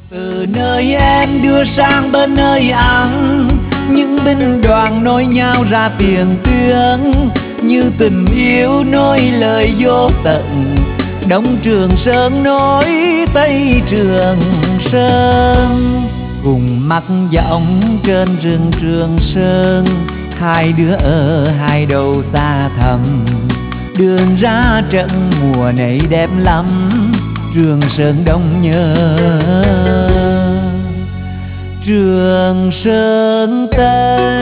Từ nơi em đưa sang bên nơi ăn, những binh đoàn nối nhau ra tiền tuyến, như tình yêu nối lời vô tận. Đông Trường Sơn nối Tây Trường Sơn, cùng mắt dõng trên rừng Trường Sơn. Hai đứa ở hai đầu xa thẳm, đường ra trận mùa này đẹp lắm. Trường Sơn Đông nhớ, Trường Sơn Tây.